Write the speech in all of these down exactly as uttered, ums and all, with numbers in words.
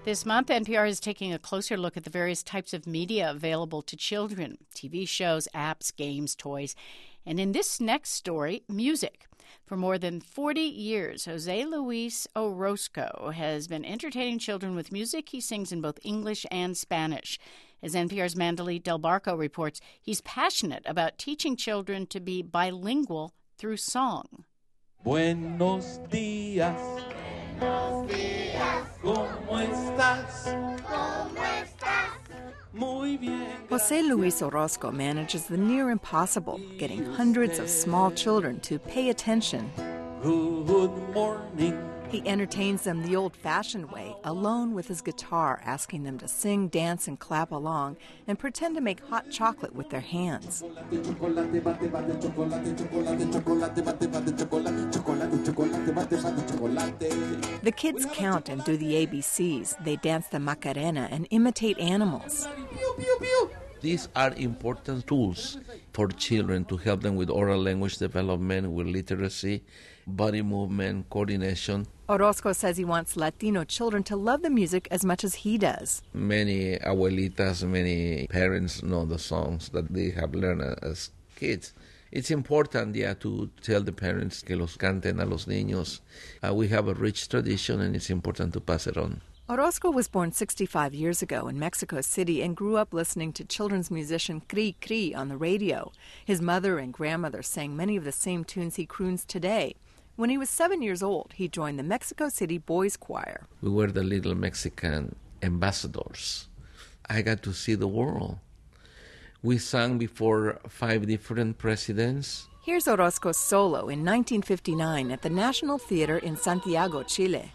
This month, N P R is taking a closer look at the various types of media available to children: T V shows, apps, games, toys. And in this next story, music. For more than forty years, Jose Luis Orozco has been entertaining children with music. He sings in both English and Spanish. As N P R's Mandalit Del Barco reports, he's passionate about teaching children to be bilingual through song. Buenos días. Buenos días. ¿Cómo estás? ¿Cómo estás? Muy bien. Jose Luis Orozco manages the near impossible, getting hundreds of small children to pay attention. Good morning. He entertains them the old-fashioned way, alone with his guitar, asking them to sing, dance, and clap along, and pretend to make hot chocolate with their hands. The kids count and do the A B Cs. They dance the Macarena and imitate animals. These are important tools for children to help them with oral language development, with literacy, body movement, coordination. Orozco says he wants Latino children to love the music as much as he does. Many abuelitas, many parents know the songs that they have learned as kids. It's important, yeah, to tell the parents que los canten a los niños. Uh, we have a rich tradition, and it's important to pass it on. Orozco was born sixty-five years ago in Mexico City and grew up listening to children's musician Cri Cri on the radio. His mother and grandmother sang many of the same tunes he croons today. When he was seven years old, he joined the Mexico City Boys Choir. We were the little Mexican ambassadors. I got to see the world. We sang before five different presidents. Here's Orozco's solo in nineteen fifty-nine at the National Theater in Santiago, Chile.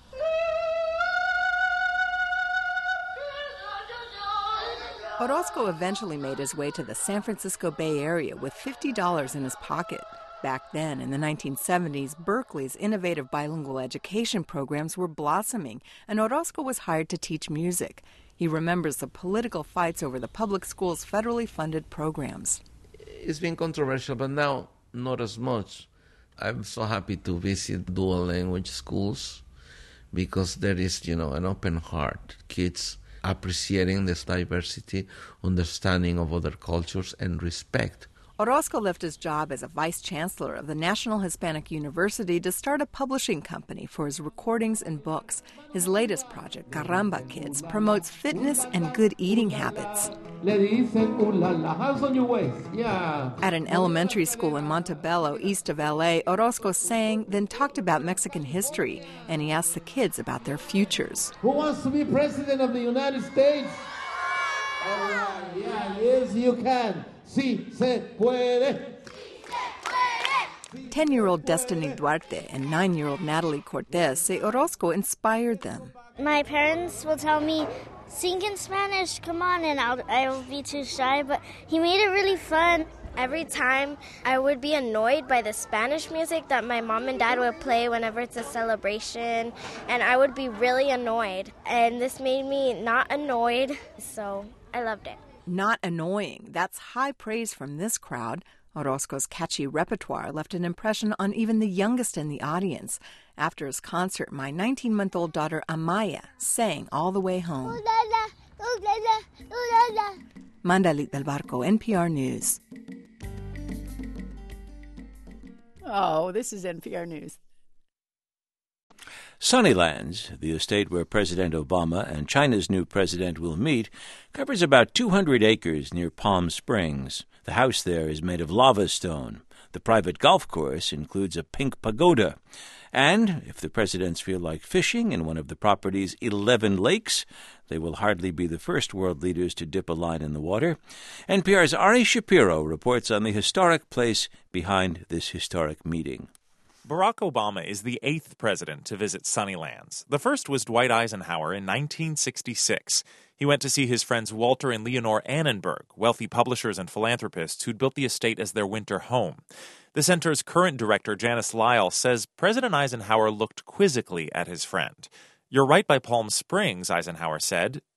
Orozco eventually made his way to the San Francisco Bay Area with fifty dollars in his pocket. Back then, in the nineteen seventies, Berkeley's innovative bilingual education programs were blossoming, and Orozco was hired to teach music. He remembers the political fights over the public schools' federally funded programs. It's been controversial, but now not as much. I'm so happy to visit dual language schools because there is, you know, an open heart. Kids appreciating this diversity, understanding of other cultures, and respect. Orozco left his job as a vice chancellor of the National Hispanic University to start a publishing company for his recordings and books. His latest project, Carramba Kids, promotes fitness and good eating habits. Le dicen, ooh la la, hands on your waist, yeah. At an elementary school in Montebello, east of L A, Orozco sang, then talked about Mexican history, and he asked the kids about their futures. Who wants to be president of the United States? All right, yeah, yes, you can. Sí se puede. Ten-year-old Destiny Duarte and nine-year-old Natalie Cortez say Orozco inspired them. My parents will tell me, sing in Spanish, come on, and I'll, I'll be too shy, but he made it really fun. Every time I would be annoyed by the Spanish music that my mom and dad would play whenever it's a celebration, and I would be really annoyed. And this made me not annoyed, so I loved it. Not annoying. That's high praise from this crowd. Orozco's catchy repertoire left an impression on even the youngest in the audience. After his concert, my nineteen-month-old daughter Amaya sang all the way home. Ooh la la, ooh la la, ooh la la. Mandalit Del Barco, N P R News. Oh, this is N P R News. Sunnylands, the estate where President Obama and China's new president will meet, covers about two hundred acres near Palm Springs. The house there is made of lava stone. The private golf course includes a pink pagoda. And if the presidents feel like fishing in one of the property's eleven lakes, they will hardly be the first world leaders to dip a line in the water. N P R's Ari Shapiro reports on the historic place behind this historic meeting. Barack Obama is the eighth president to visit Sunnylands. The first was Dwight Eisenhower in nineteen sixty-six. He went to see his friends Walter and Leonore Annenberg, wealthy publishers and philanthropists who'd built the estate as their winter home. The center's current director, Janice Lyle, says President Eisenhower looked quizzically at his friend. "You're right by Palm Springs," Eisenhower said.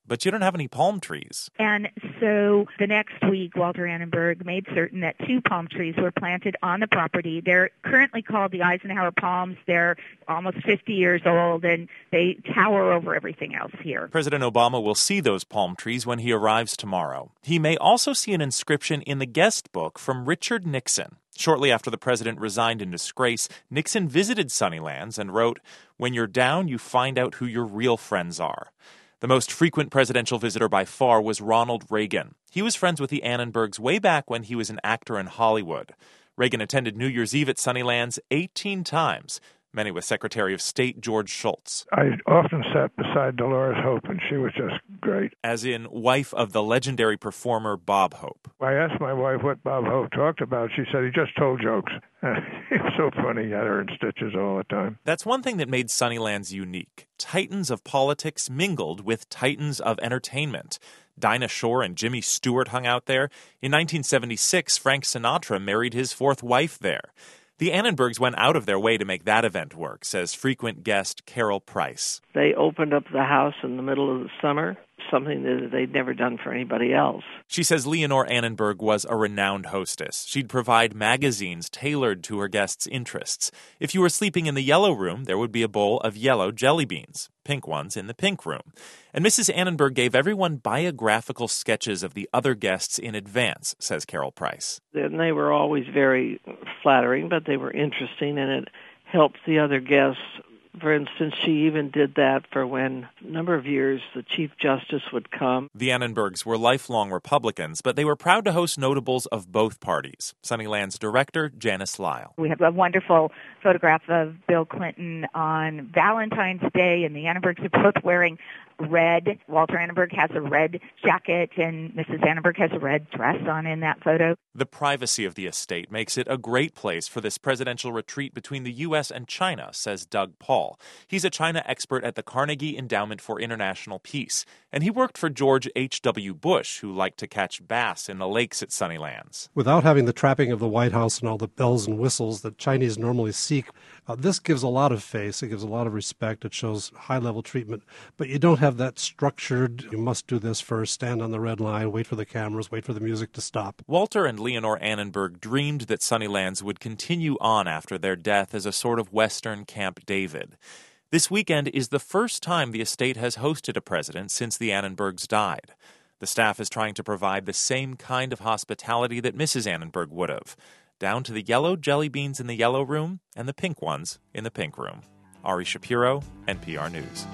but you don't have any palm trees. And so the next week, Walter Annenberg made certain that two palm trees were planted on the property. They're currently called the Eisenhower palms. They're almost fifty years old, and they tower over everything else here. President Obama will see those palm trees when he arrives tomorrow. He may also see an inscription in the guest book from Richard Nixon. Shortly after the president resigned in disgrace, Nixon visited Sunnylands and wrote, "When you're down, you find out who your real friends are." The most frequent presidential visitor by far was Ronald Reagan. He was friends with the Annenbergs way back when he was an actor in Hollywood. Reagan attended New Year's Eve at Sunnylands eighteen times, many with Secretary of State George Shultz. I often sat beside Dolores Hope, and she was just great. As in, wife of the legendary performer Bob Hope. I asked my wife what Bob Hope talked about. She said he just told jokes. It was so funny. He had her in stitches all the time. That's one thing that made Sunnylands unique. Titans of politics mingled with titans of entertainment. Dinah Shore and Jimmy Stewart hung out there. In nineteen seventy-six, Frank Sinatra married his fourth wife there. The Annenbergs went out of their way to make that event work, says frequent guest Carol Price. They opened up the house in the middle of the summer, something that they'd never done for anybody else. She says Leonore Annenberg was a renowned hostess. She'd provide magazines tailored to her guests' interests. If you were sleeping in the yellow room, there would be a bowl of yellow jelly beans, pink ones in the pink room. And Missus Annenberg gave everyone biographical sketches of the other guests in advance, says Carol Price. And they were always very flattering, but they were interesting, and it helped the other guests. For instance, she even did that for when, a number of years, the Chief Justice would come. The Annenbergs were lifelong Republicans, but they were proud to host notables of both parties. Sunnyland's director, Janice Lyle. We have a wonderful photograph of Bill Clinton on Valentine's Day, and the Annenbergs are both wearing red. Walter Annenberg has a red jacket, and Missus Annenberg has a red dress on in that photo. The privacy of the estate makes it a great place for this presidential retreat between the U S and China, says Doug Paul. He's a China expert at the Carnegie Endowment for International Peace, and he worked for George H W Bush, who liked to catch bass in the lakes at Sunnylands. Without having the trapping of the White House and all the bells and whistles that Chinese normally seek, uh, this gives a lot of face, it gives a lot of respect, it shows high-level treatment, but you don't have that structured, you must do this first, stand on the red line, wait for the cameras, wait for the music to stop. Walter and Leonore Annenberg dreamed that Sunnylands would continue on after their death as a sort of Western Camp David. This weekend is the first time the estate has hosted a president since the Annenbergs died. The staff is trying to provide the same kind of hospitality that Missus Annenberg would have, down to the yellow jelly beans in the yellow room and the pink ones in the pink room. Ari Shapiro, N P R News.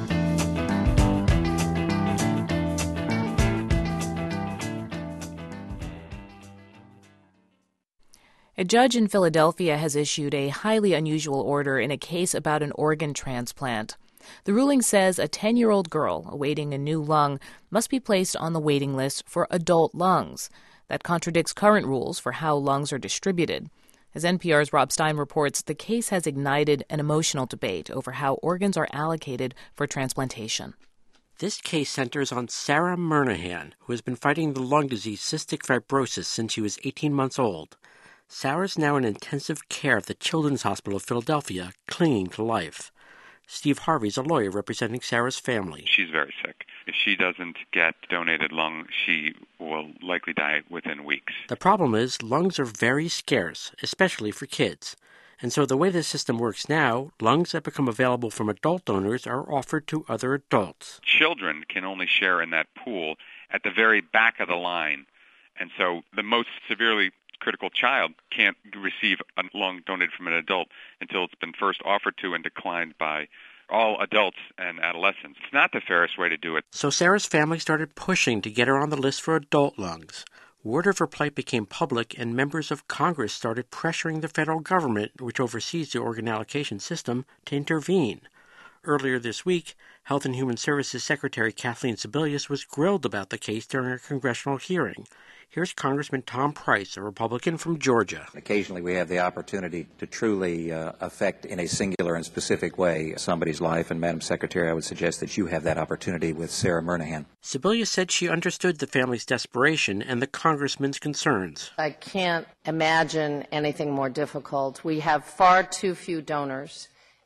A judge in Philadelphia has issued a highly unusual order in a case about an organ transplant. The ruling says a ten-year-old girl awaiting a new lung must be placed on the waiting list for adult lungs. That contradicts current rules for how lungs are distributed. As N P R's Rob Stein reports, the case has ignited an emotional debate over how organs are allocated for transplantation. This case centers on Sarah Murnahan, who has been fighting the lung disease cystic fibrosis since she was eighteen months old. Sarah's now in intensive care at the Children's Hospital of Philadelphia, clinging to life. Steve Harvey's a lawyer representing Sarah's family. She's very sick. If she doesn't get donated lung, she will likely die within weeks. The problem is lungs are very scarce, especially for kids. And so the way the system works now, lungs that become available from adult donors are offered to other adults. Children can only share in that pool at the very back of the line. And so the most severely critical child can't receive a lung donated from an adult until it's been first offered to and declined by all adults and adolescents. It's not the fairest way to do it. So Sarah's family started pushing to get her on the list for adult lungs. Word of her plight became public, and members of Congress started pressuring the federal government, which oversees the organ allocation system, to intervene. Earlier this week, Health and Human Services Secretary Kathleen Sebelius was grilled about the case during a congressional hearing. Here's Congressman Tom Price, a Republican from Georgia. Occasionally we have the opportunity to truly uh, affect in a singular and specific way somebody's life, and Madam Secretary, I would suggest that you have that opportunity with Sarah Murnahan. Sebelius said she understood the family's desperation and the congressman's concerns. I can't imagine anything more difficult. We have far too few donors,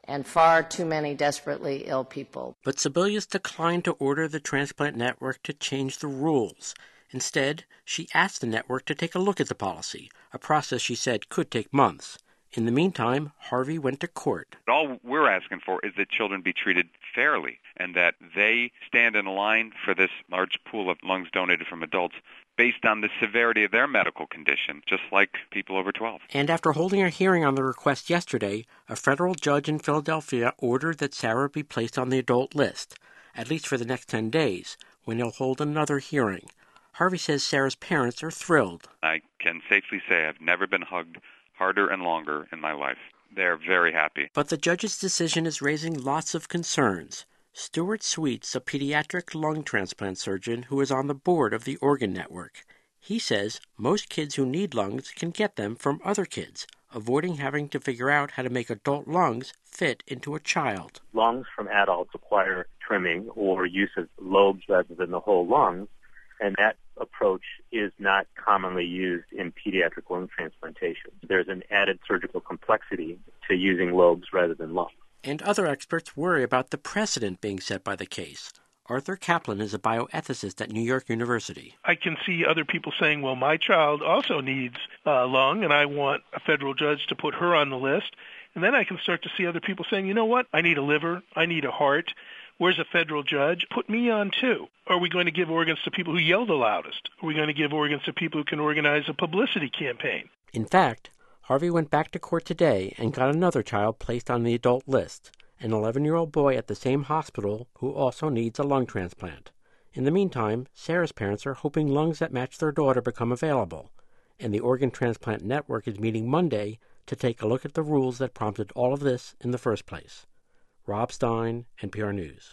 and far too many desperately ill people. But Sebelius declined to order the Transplant Network to change the rules. Instead, she asked the network to take a look at the policy, a process she said could take months. In the meantime, Harvey went to court. All we're asking for is that children be treated fairly and that they stand in line for this large pool of lungs donated from adults based on the severity of their medical condition, just like people over twelve. And after holding a hearing on the request yesterday, a federal judge in Philadelphia ordered that Sarah be placed on the adult list, at least for the next ten days, when he'll hold another hearing. Harvey says Sarah's parents are thrilled. I can safely say I've never been hugged harder and longer in my life. They're very happy. But the judge's decision is raising lots of concerns. Stuart Sweets, a pediatric lung transplant surgeon who is on the board of the Organ Network. He says most kids who need lungs can get them from other kids, avoiding having to figure out how to make adult lungs fit into a child. Lungs from adults require trimming or use of lobes rather than the whole lungs, and that approach is not commonly used in pediatric lung transplantation. There's an added surgical complexity to using lobes rather than lungs. And other experts worry about the precedent being set by the case. Arthur Kaplan is a bioethicist at New York University. I can see other people saying, well, my child also needs a lung, and I want a federal judge to put her on the list. And then I can start to see other people saying, you know what, I need a liver, I need a heart. Where's a federal judge? Put me on, too. Are we going to give organs to people who yell the loudest? Are we going to give organs to people who can organize a publicity campaign? In fact, Harvey went back to court today and got another child placed on the adult list, an eleven-year-old boy at the same hospital who also needs a lung transplant. In the meantime, Sarah's parents are hoping lungs that match their daughter become available, and the Organ Transplant Network is meeting Monday to take a look at the rules that prompted all of this in the first place. Rob Stein, N P R News.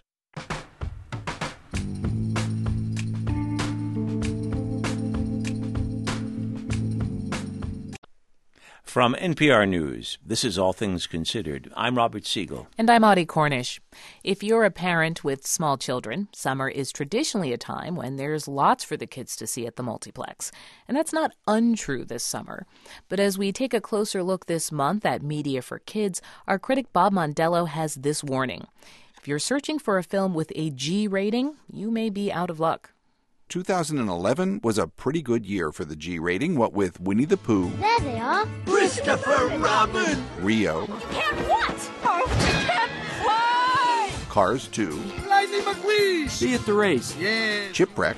From N P R News, this is All Things Considered. I'm Robert Siegel. And I'm Audie Cornish. If you're a parent with small children, summer is traditionally a time when there's lots for the kids to see at the multiplex. And that's not untrue this summer. But as we take a closer look this month at media for kids, our critic Bob Mondello has this warning. If you're searching for a film with a G rating, you may be out of luck. two thousand eleven was a pretty good year for the G rating, what with Winnie the Pooh. There they are. Christopher Robin! Rio. You can't what? Oh, you can't fly! Cars two. Lightning McQueen! See you at the race. Yeah. Chipwreck.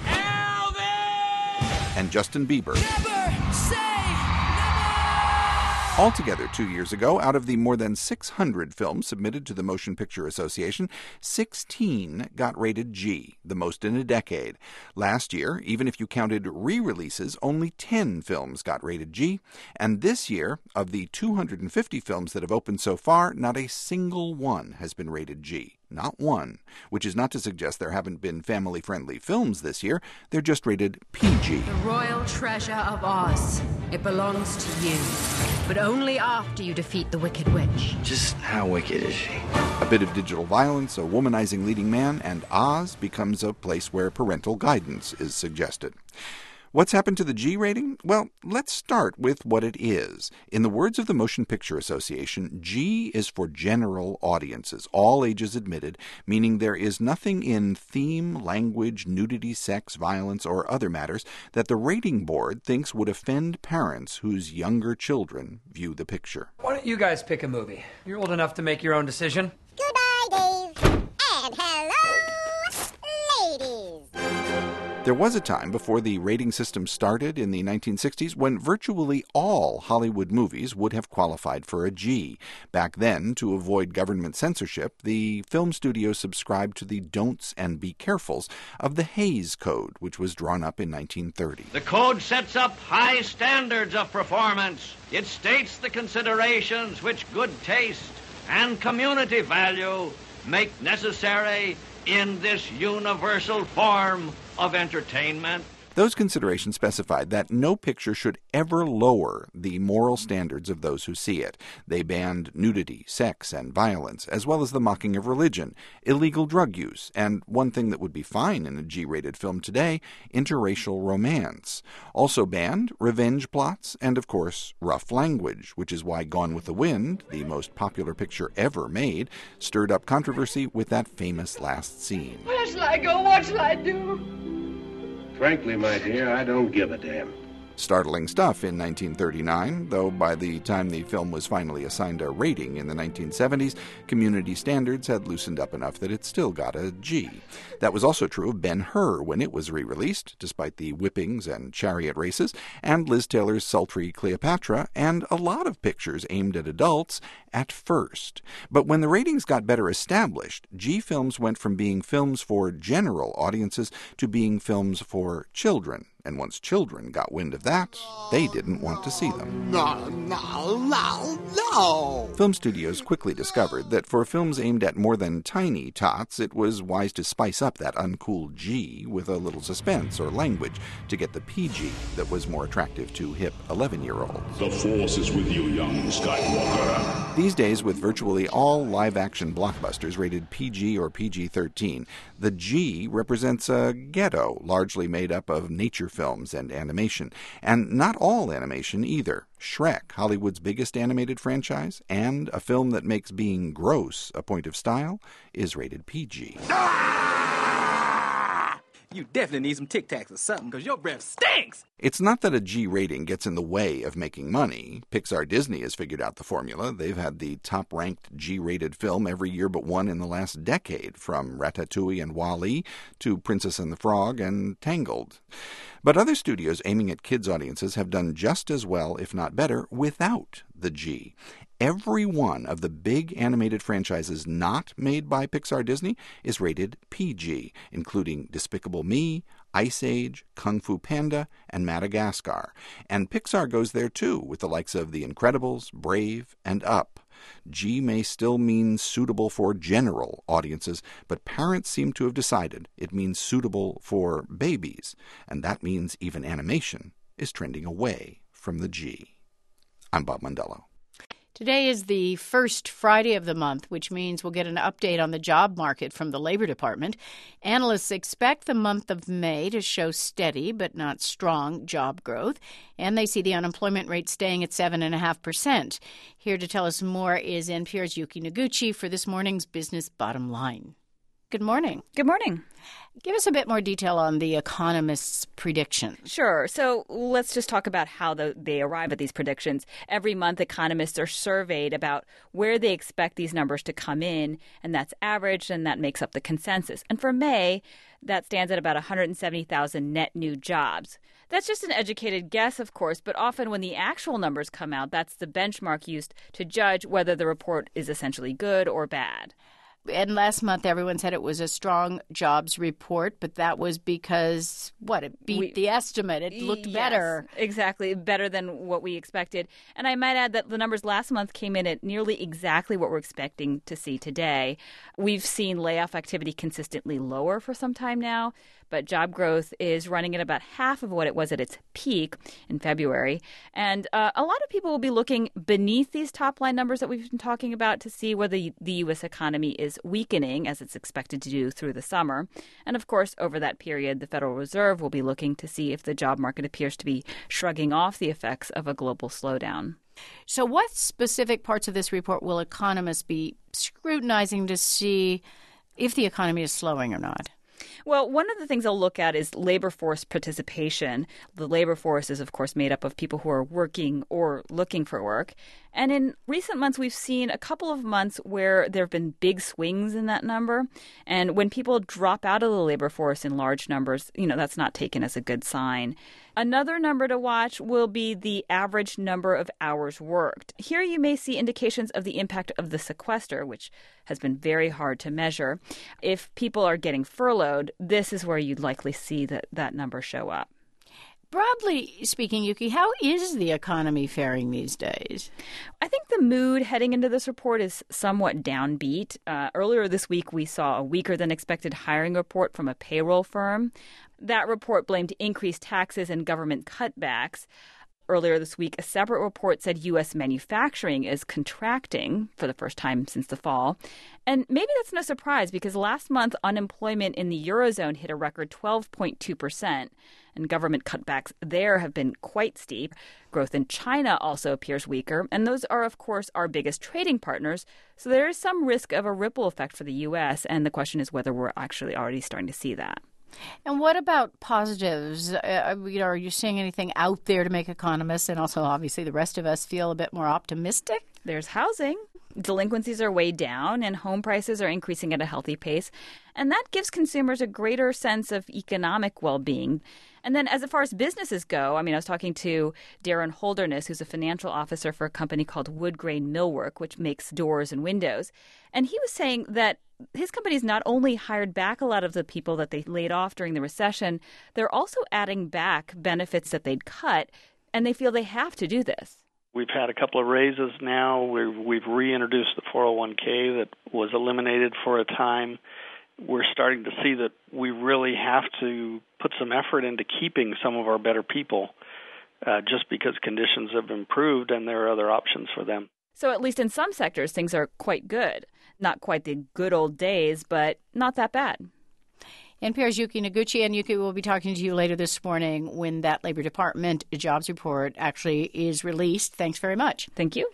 And Justin Bieber. Never say never! Altogether, two years ago, out of the more than six hundred films submitted to the Motion Picture Association, sixteen got rated G, the most in a decade. Last year, even if you counted re-releases, only ten films got rated G. And this year, of the two hundred fifty films that have opened so far, not a single one has been rated G. Not one. Which is not to suggest there haven't been family-friendly films this year. They're just rated P G. The royal treasure of Oz. It belongs to you. But only after you defeat the Wicked Witch. Just how wicked is she? A bit of digital violence, a womanizing leading man, and Oz becomes a place where parental guidance is suggested. What's happened to the G rating? Well, let's start with what it is. In the words of the Motion Picture Association, G is for general audiences, all ages admitted, meaning there is nothing in theme, language, nudity, sex, violence, or other matters that the rating board thinks would offend parents whose younger children view the picture. Why don't you guys pick a movie? You're old enough to make your own decision. Goodbye, Dave. And hello, ladies. There was a time before the rating system started in the nineteen sixties when virtually all Hollywood movies would have qualified for a G. Back then, to avoid government censorship, the film studios subscribed to the don'ts and be carefuls of the Hays Code, which was drawn up in nineteen thirty. The code sets up high standards of performance. It states the considerations which good taste and community value make necessary in this universal form of entertainment. Those considerations specified that no picture should ever lower the moral standards of those who see it. They banned nudity, sex, and violence, as well as the mocking of religion, illegal drug use, and one thing that would be fine in a G-rated film today, interracial romance. Also banned revenge plots and, of course, rough language, which is why Gone with the Wind, the most popular picture ever made, stirred up controversy with that famous last scene. Where shall I go? What shall I do? Frankly, my dear, I don't give a damn. Startling stuff in nineteen thirty-nine, though by the time the film was finally assigned a rating in the nineteen seventies, community standards had loosened up enough that it still got a G. That was also true of Ben-Hur when it was re-released, despite the whippings and chariot races, and Liz Taylor's sultry Cleopatra, and a lot of pictures aimed at adults at first. But when the ratings got better established, G films went from being films for general audiences to being films for children. And once children got wind of that, they didn't want to see them. No, no, no, no! Film studios quickly discovered that for films aimed at more than tiny tots, it was wise to spice up that uncool G with a little suspense or language to get the P G that was more attractive to hip eleven-year-olds. The Force is with you, young Skywalker. These days, with virtually all live-action blockbusters rated P G or P G thirteen, the G represents a ghetto largely made up of nature films and animation, and not all animation either. Shrek, Hollywood's biggest animated franchise, and a film that makes being gross a point of style, is rated P G. You definitely need some Tic Tacs or something, because your breath stinks! It's not that a G rating gets in the way of making money. Pixar Disney has figured out the formula. They've had the top-ranked G-rated film every year but one in the last decade, from Ratatouille and WALL-E to Princess and the Frog and Tangled. But other studios aiming at kids' audiences have done just as well, if not better, without the G. Every one of the big animated franchises not made by Pixar Disney is rated P G, including Despicable Me, Ice Age, Kung Fu Panda, and Madagascar. And Pixar goes there too, with the likes of The Incredibles, Brave, and Up. G may still mean suitable for general audiences, but parents seem to have decided it means suitable for babies, and that means even animation is trending away from the G. I'm Bob Mondello. Today is the first Friday of the month, which means we'll get an update on the job market from the Labor Department. Analysts expect the month of May to show steady but not strong job growth, and they see the unemployment rate staying at seven point five percent. Here to tell us more is N P R's Yuki Noguchi for this morning's Business Bottom Line. Good morning. Good morning. Give us a bit more detail on the economists' predictions. Sure. So let's just talk about how the, they arrive at these predictions. Every month, economists are surveyed about where they expect these numbers to come in, and that's averaged, and that makes up the consensus. And for May, that stands at about one hundred seventy thousand net new jobs. That's just an educated guess, of course, but often when the actual numbers come out, that's the benchmark used to judge whether the report is essentially good or bad. And last month, everyone said it was a strong jobs report, but that was because, what, it beat we, the estimate. It looked yes, better. Exactly, better than what we expected. And I might add that the numbers last month came in at nearly exactly what we're expecting to see today. We've seen layoff activity consistently lower for some time now, but job growth is running at about half of what it was at its peak in February. And uh, a lot of people will be looking beneath these top-line numbers that we've been talking about to see whether the U S economy is weakening, as it's expected to do through the summer. And, of course, over that period, the Federal Reserve will be looking to see if the job market appears to be shrugging off the effects of a global slowdown. So what specific parts of this report will economists be scrutinizing to see if the economy is slowing or not? Well, one of the things I'll look at is labor force participation. The labor force is, of course, made up of people who are working or looking for work. And in recent months, we've seen a couple of months where there have been big swings in that number. And when people drop out of the labor force in large numbers, you know, that's not taken as a good sign. Another number to watch will be the average number of hours worked. Here you may see indications of the impact of the sequester, which has been very hard to measure. If people are getting furloughed, this is where you'd likely see that, that number show up. Broadly speaking, Yuki, how is the economy faring these days? I think the mood heading into this report is somewhat downbeat. Uh, earlier this week, we saw a weaker than expected hiring report from a payroll firm. That report blamed increased taxes and government cutbacks. Earlier this week, a separate report said U S manufacturing is contracting for the first time since the fall. And maybe that's no surprise because last month, unemployment in the Eurozone hit a record twelve point two percent. And government cutbacks there have been quite steep. Growth in China also appears weaker. And those are, of course, our biggest trading partners. So there is some risk of a ripple effect for the U S. And the question is whether we're actually already starting to see that. And what about positives? Uh, you know, are you seeing anything out there to make economists and also obviously the rest of us feel a bit more optimistic? There's housing. Delinquencies are way down and home prices are increasing at a healthy pace. And that gives consumers a greater sense of economic well-being. And then as far as businesses go, I mean, I was talking to Darren Holderness, who's a financial officer for a company called Wood Grain Millwork, which makes doors and windows. And he was saying that his company's not only hired back a lot of the people that they laid off during the recession, they're also adding back benefits that they'd cut, and they feel they have to do this. We've had a couple of raises now. We've, we've reintroduced the four oh one k that was eliminated for a time. We're starting to see that we really have to put some effort into keeping some of our better people uh, just because conditions have improved and there are other options for them. So at least in some sectors, things are quite good. Not quite the good old days, but not that bad. N P R's Yuki Noguchi, and Yuki will be talking to you later this morning when that Labor Department jobs report actually is released. Thanks very much. Thank you.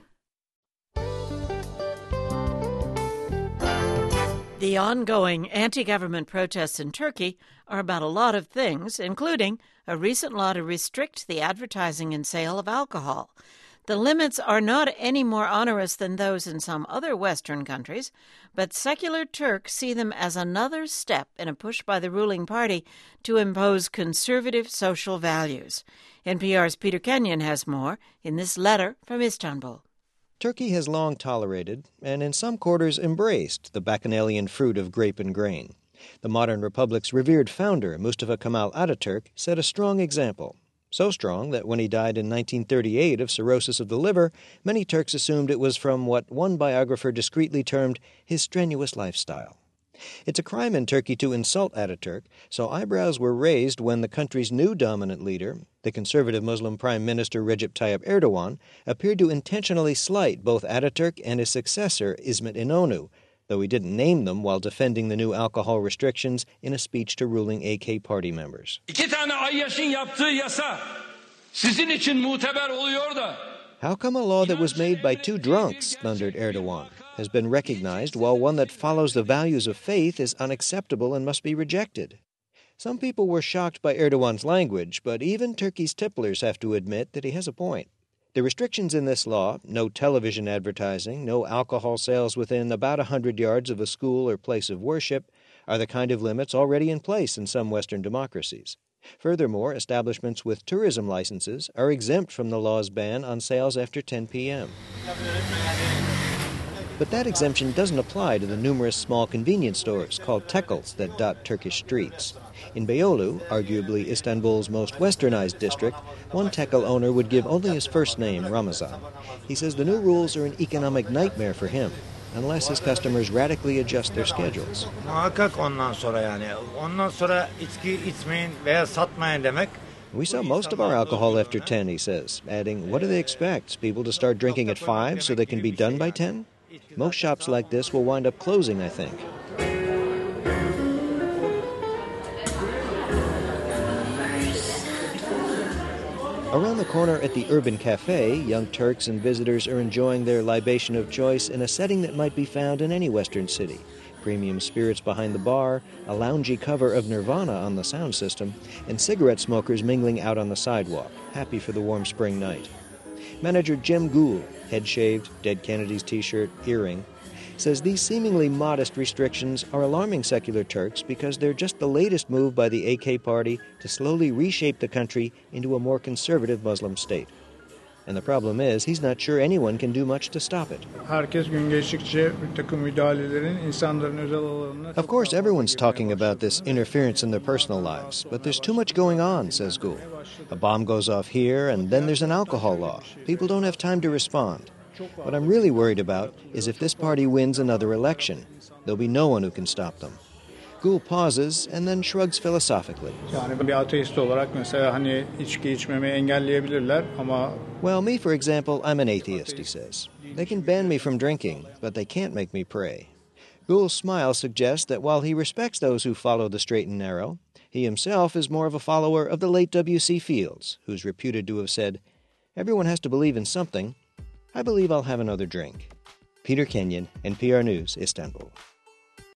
The ongoing anti-government protests in Turkey are about a lot of things, including a recent law to restrict the advertising and sale of alcohol. The limits are not any more onerous than those in some other Western countries, but secular Turks see them as another step in a push by the ruling party to impose conservative social values. N P R's Peter Kenyon has more in this letter from Istanbul. Turkey has long tolerated, and in some quarters embraced, the bacchanalian fruit of grape and grain. The modern republic's revered founder, Mustafa Kemal Ataturk, set a strong example. So strong that when he died in nineteen thirty-eight of cirrhosis of the liver, many Turks assumed it was from what one biographer discreetly termed his strenuous lifestyle. It's a crime in Turkey to insult Ataturk, so eyebrows were raised when the country's new dominant leader, the conservative Muslim Prime Minister Recep Tayyip Erdogan, appeared to intentionally slight both Ataturk and his successor, İsmet İnönü, though he didn't name them while defending the new alcohol restrictions in a speech to ruling A K party members. How come a law that was made by two drunks, thundered Erdogan, has been recognized while one that follows the values of faith is unacceptable and must be rejected? Some people were shocked by Erdogan's language, but even Turkey's tipplers have to admit that he has a point. The restrictions in this law, no television advertising, no alcohol sales within about one hundred yards of a school or place of worship, are the kind of limits already in place in some Western democracies. Furthermore, establishments with tourism licenses are exempt from the law's ban on sales after ten p.m. But that exemption doesn't apply to the numerous small convenience stores called tekels that dot Turkish streets. In Beyoğlu, arguably Istanbul's most westernized district, one tekel owner would give only his first name, Ramazan. He says the new rules are an economic nightmare for him, unless his customers radically adjust their schedules. We sell most of our alcohol after ten, he says, adding, what do they expect, people to start drinking at five so they can be done by ten? Most shops like this will wind up closing, I think. Around the corner at the Urban Cafe, young Turks and visitors are enjoying their libation of choice in a setting that might be found in any Western city. Premium spirits behind the bar, a loungy cover of Nirvana on the sound system, and cigarette smokers mingling out on the sidewalk, happy for the warm spring night. Manager Jim Gould, head-shaved, Dead Kennedys t-shirt, earring, says these seemingly modest restrictions are alarming secular Turks because they're just the latest move by the A K party to slowly reshape the country into a more conservative Muslim state. And the problem is, he's not sure anyone can do much to stop it. Of course, everyone's talking about this interference in their personal lives, but there's too much going on, says Gul. A bomb goes off here, and then there's an alcohol law. People don't have time to respond. What I'm really worried about is if this party wins another election, there'll be no one who can stop them. Gul pauses and then shrugs philosophically. Well, me, for example, I'm an atheist, he says. They can ban me from drinking, but they can't make me pray. Gul's smile suggests that while he respects those who follow the straight and narrow, he himself is more of a follower of the late W C Fields, who's reputed to have said, "Everyone has to believe in something. I believe I'll have another drink." Peter Kenyon, N P R News, Istanbul.